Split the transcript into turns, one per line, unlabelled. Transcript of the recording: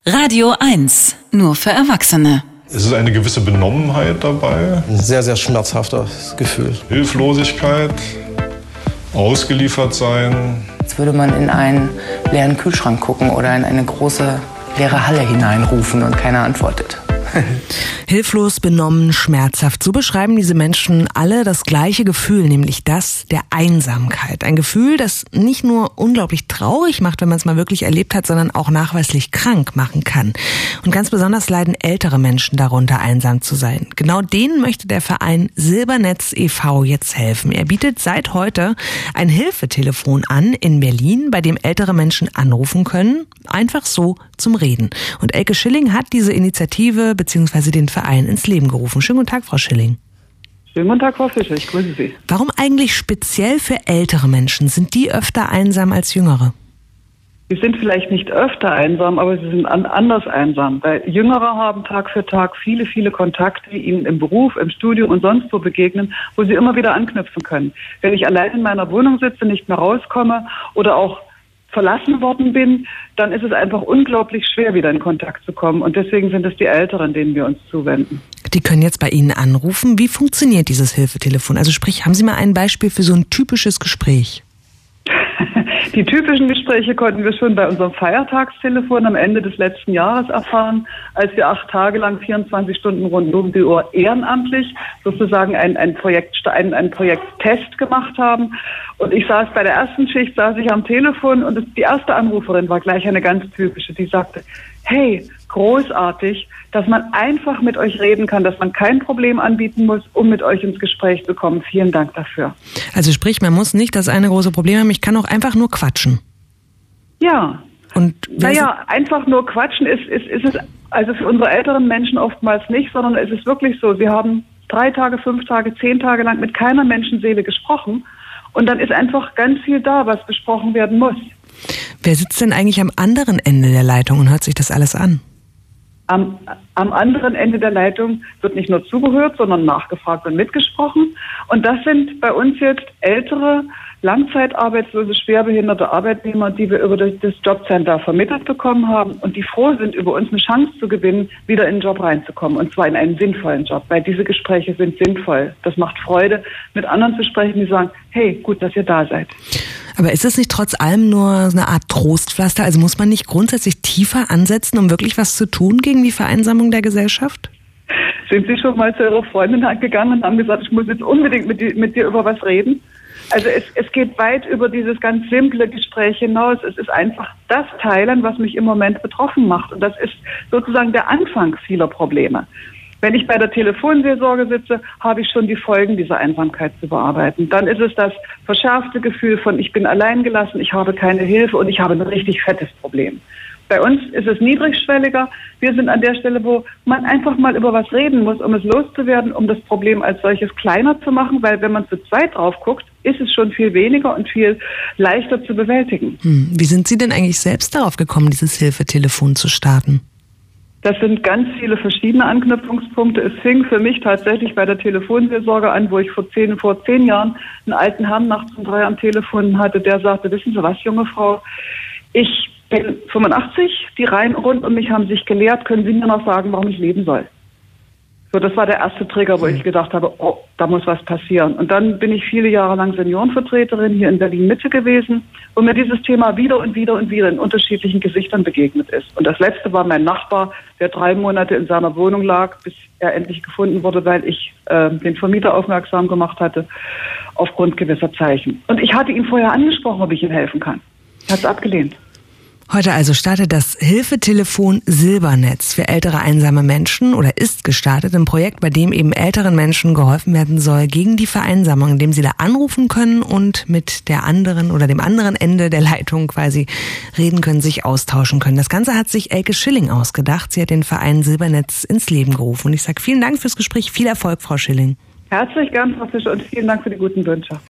Radio 1, nur für Erwachsene.
Es ist eine gewisse Benommenheit dabei.
Ein sehr, sehr schmerzhaftes Gefühl.
Hilflosigkeit, ausgeliefert sein.
Als würde man in einen leeren Kühlschrank gucken oder in eine große leere Halle hineinrufen und keiner antwortet.
Hilflos, benommen, schmerzhaft. So beschreiben diese Menschen alle das gleiche Gefühl, nämlich das der Einsamkeit. Ein Gefühl, das nicht nur unglaublich traurig macht, wenn man es mal wirklich erlebt hat, sondern auch nachweislich krank machen kann. Und ganz besonders leiden ältere Menschen darunter, einsam zu sein. Genau denen möchte der Verein Silbernetz e.V. jetzt helfen. Er bietet seit heute ein Hilfetelefon an in Berlin, bei dem ältere Menschen anrufen können, einfach so zum Reden. Und Elke Schilling hat diese Initiative bzw. den Verein ins Leben gerufen. Schönen guten Tag, Frau Schilling.
Schönen guten Tag, Frau Fischer. Ich grüße Sie.
Warum eigentlich speziell für ältere Menschen? Sind die öfter einsam als Jüngere?
Sie sind vielleicht nicht öfter einsam, aber sie sind anders einsam. Weil Jüngere haben Tag für Tag viele, viele Kontakte, die ihnen im Beruf, im Studium und sonst wo begegnen, wo sie immer wieder anknüpfen können. Wenn ich allein in meiner Wohnung sitze, nicht mehr rauskomme oder auch verlassen worden bin, dann ist es einfach unglaublich schwer, wieder in Kontakt zu kommen. Und deswegen sind es die Älteren, denen wir uns zuwenden.
Die können jetzt bei Ihnen anrufen. Wie funktioniert dieses Hilfetelefon? Also sprich, haben Sie mal ein Beispiel für so ein typisches Gespräch?
Die typischen Gespräche konnten wir schon bei unserem Feiertagstelefon am Ende des letzten Jahres erfahren, als wir 8 Tage lang 24 Stunden rund um die Uhr ehrenamtlich sozusagen ein Projekttest gemacht haben. Und ich saß bei der ersten Schicht, saß ich am Telefon und die erste Anruferin war gleich eine ganz typische, die sagte, hey, großartig, dass man einfach mit euch reden kann, dass man kein Problem anbieten muss, um mit euch ins Gespräch zu kommen. Vielen Dank dafür.
Also sprich, man muss nicht das eine große Problem haben, ich kann auch einfach nur quatschen.
Ja.
Und
einfach nur quatschen ist es also für unsere älteren Menschen oftmals nicht, sondern es ist wirklich so, wir haben 3 Tage, 5 Tage, 10 Tage lang mit keiner Menschenseele gesprochen und dann ist einfach ganz viel da, was besprochen werden muss.
Wer sitzt denn eigentlich am anderen Ende der Leitung und hört sich das alles an?
Am anderen Ende der Leitung wird nicht nur zugehört, sondern nachgefragt und mitgesprochen. Und das sind bei uns jetzt ältere, langzeitarbeitslose, schwerbehinderte Arbeitnehmer, die wir über das Jobcenter vermittelt bekommen haben und die froh sind, über uns eine Chance zu gewinnen, wieder in den Job reinzukommen. Und zwar in einen sinnvollen Job, weil diese Gespräche sind sinnvoll. Das macht Freude, mit anderen zu sprechen, die sagen, hey, gut, dass ihr da seid.
Aber ist es nicht trotz allem nur eine Art Trostpflaster? Also muss man nicht grundsätzlich tiefer ansetzen, um wirklich was zu tun gegen die Vereinsamung der Gesellschaft?
Sind Sie schon mal zu Ihrer Freundin gegangen und haben gesagt, ich muss jetzt unbedingt mit dir über was reden? Also es geht weit über dieses ganz simple Gespräch hinaus. Es ist einfach das Teilen, was mich im Moment betroffen macht. Und das ist sozusagen der Anfang vieler Probleme. Wenn ich bei der Telefonseelsorge sitze, habe ich schon die Folgen dieser Einsamkeit zu bearbeiten. Dann ist es das verschärfte Gefühl von, ich bin alleingelassen, ich habe keine Hilfe und ich habe ein richtig fettes Problem. Bei uns ist es niedrigschwelliger. Wir sind an der Stelle, wo man einfach mal über was reden muss, um es loszuwerden, um das Problem als solches kleiner zu machen, weil wenn man zu zweit drauf guckt, ist es schon viel weniger und viel leichter zu bewältigen.
Wie sind Sie denn eigentlich selbst darauf gekommen, dieses Hilfetelefon zu starten?
Das sind ganz viele verschiedene Anknüpfungspunkte. Es fing für mich tatsächlich bei der Telefonseelsorge an, wo ich vor 10 Jahren einen alten Herrn nachts um 3 am Telefon hatte, der sagte, wissen Sie was, junge Frau, ich bin 85, die Reihen rund um mich haben sich geleert, können Sie mir noch sagen, warum ich leben soll? So, das war der erste Trigger, wo ich gedacht habe, oh, da muss was passieren. Und dann bin ich viele Jahre lang Seniorenvertreterin hier in Berlin-Mitte gewesen, wo mir dieses Thema wieder und wieder und wieder in unterschiedlichen Gesichtern begegnet ist. Und das letzte war mein Nachbar, der 3 Monate in seiner Wohnung lag, bis er endlich gefunden wurde, weil ich den Vermieter aufmerksam gemacht hatte, aufgrund gewisser Zeichen. Und ich hatte ihn vorher angesprochen, ob ich ihm helfen kann. Er hat es abgelehnt.
Heute also startet das Hilfetelefon Silbernetz für ältere einsame Menschen oder ist gestartet ein Projekt, bei dem eben älteren Menschen geholfen werden soll gegen die Vereinsamung, indem sie da anrufen können und mit der anderen oder dem anderen Ende der Leitung quasi reden können, sich austauschen können. Das Ganze hat sich Elke Schilling ausgedacht. Sie hat den Verein Silbernetz ins Leben gerufen. Und ich sage vielen Dank fürs Gespräch. Viel Erfolg, Frau Schilling.
Herzlich gern, Frau Fischer, und vielen Dank für die guten Wünsche.